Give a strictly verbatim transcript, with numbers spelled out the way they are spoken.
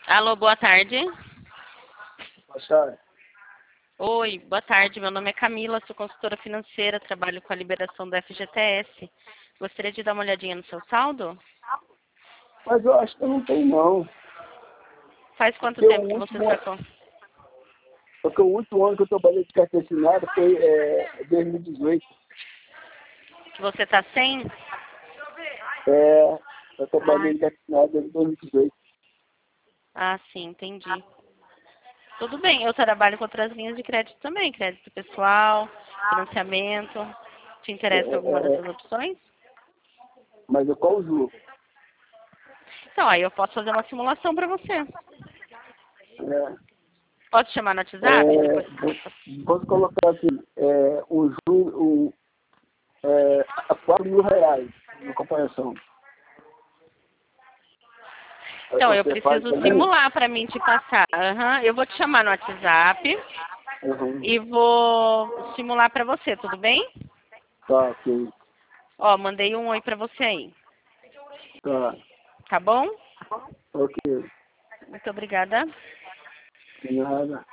Alô, boa tarde. Boa tarde. Oi, boa tarde. Meu nome é Camila, sou consultora financeira, trabalho com a liberação do F G T S. Gostaria de dar uma olhadinha no seu saldo? Mas eu acho que eu não tenho, não. Faz quanto Porque tempo o que você último, sacou? porque o último ano que eu trabalhei de carteira assinada foi é, dois mil e dezoito. Que você está sem? É, eu trabalhei de carteira assinada em dois mil e dezoito. Ah, sim, entendi. Tudo bem, eu trabalho com outras linhas de crédito também, crédito pessoal, financiamento. Te É, interessa alguma é, dessas é, opções? mas eu qual o juro? Então, aí eu posso fazer uma simulação para você. É, Posso te chamar no WhatsApp? é, Depois. posso colocar assim, é, um juro um, é, a quatro mil reais na comparação. Então, eu Você faz preciso também? simular para mim te passar. Aham, eu vou te chamar no WhatsApp Uhum. e vou simular para você, tudo bem? Tá, ok. Ó, mandei um oi para você aí. Tá, Tá bom? ok. Muito obrigada. De nada.